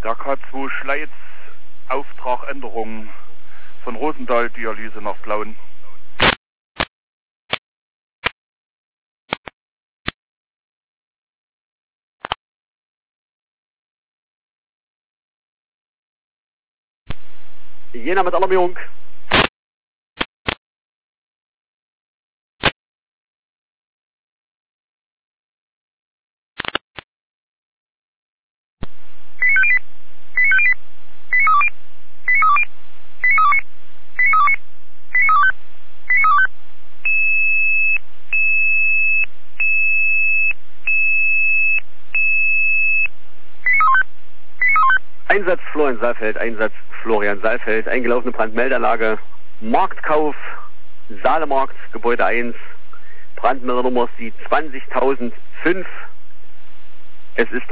Der K2 Schleiz, Auftragänderung von Rosendahl, Dialyse nach Plauen. Jena mit Alarmierung. Einsatz Florian Saalfeld, Einsatz Florian Saalfeld, eingelaufene Brandmeldeanlage, Marktkauf, Saalemarkt, Gebäude 1, Brandmeldernummer ist die 20.005. Es ist